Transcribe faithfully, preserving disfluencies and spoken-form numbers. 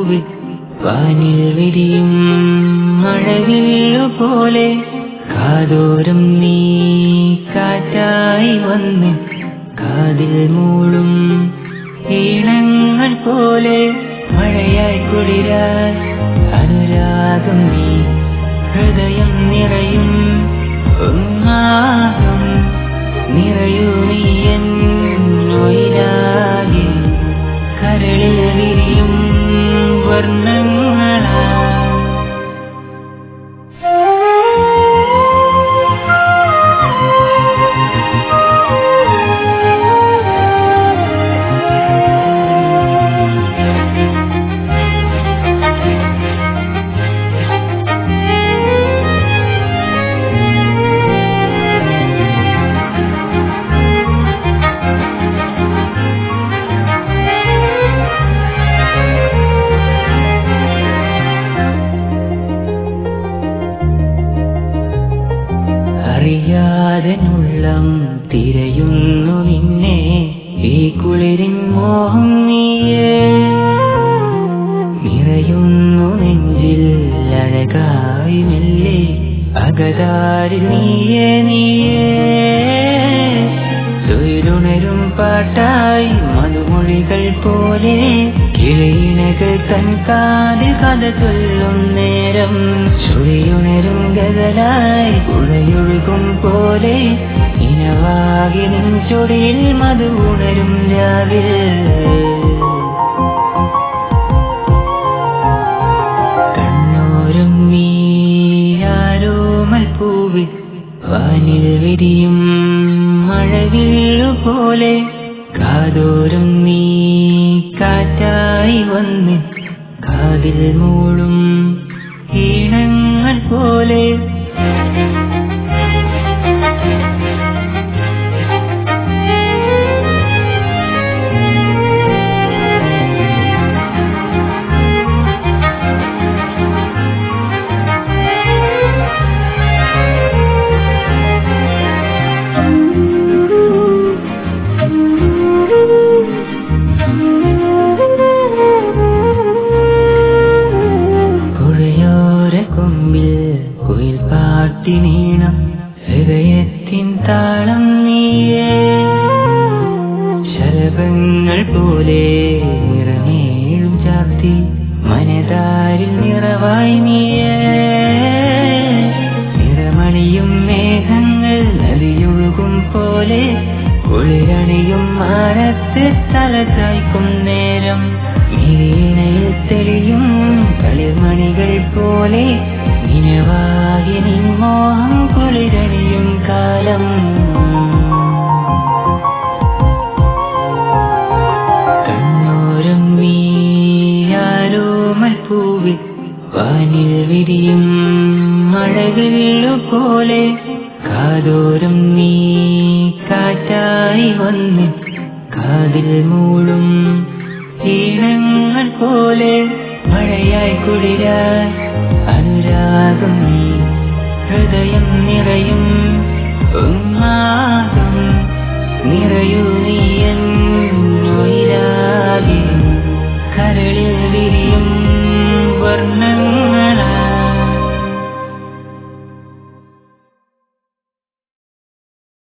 പൂവിൽ വാനിൽ വിരിയും മഴവില്ലുപോലെ കാതോരം നീ കാറ്റായി വന്ന് കാതിൽ മൂളും ഈണങ്ങൾ പോലെ മഴയായി കുളിരായി അനുരാഗം നീ ഹൃദയം നിറയും ഉന്മാദം നിറയൂ നീ എന്നൊയിലാകെ കരളിൽ വിരിയും വർണ്ണങ്ങളാ അറിയാതെന്നുള്ളം തിരയുന്നു നിന്നെ ഈ കുളിരിൻ മോഹം നീയേ നിറയുന്നു നെഞ്ചിൽ അഴകായി മെല്ലെ അകതാരിൽ നീയേ നീയേ തൊഴിലുണരും പാട്ടായി മധുമൊഴികൾ പോലെ കിളിയിണകൾ തൻ കാതിൽ കഥ ചൊല്ലും നേരം ചുഴിയുണരും ഗതലായി പുഴയൊഴുകും പോലെ ഇനവാകി നിൻ ചൊടിയിൽ മധു ഉണരും രാവിൽ കണ്ണോരം നീ ആരോമൽ പൂവിൽ വാനിൽ വിരിയും മഴവില്ലുപോലെ കാതോരം നീ കാറ്റായി വന്ന് കാതിൽ മൂളും ഈണങ്ങൾ പോലെ കുയിൽ പാട്ടി നീണം ഹൃദയത്തിൻ താളം നീയേ ശലഭങ്ങൾ പോലെ നിറമേഴും ചാർത്തി മനതാരിൽ നിറവായി നീയേ നിറമണിയും മേഘങ്ങൾ നദിയൊഴുകും പോലെ കുളിരണിയും മാനത്ത് തല ചായ്ക്കും നേരം നീണയിൽ തെളിയും കളിർമണികൾ പോലെ നിനവാകി നിൻ മോഹം കുളിരണിയും കാലം കണ്ണോരം നീ ആരോമൽ പൂവിൽ വാനിൽ വിരിയും മഴവില്ലുപോലെ കാതോരം നീ കാറ്റായി വന്ന് കാതിൽ മൂളും ഈണങ്ങൾ പോലെ മഴയായി കുളിരായി അനുരാഗം നീ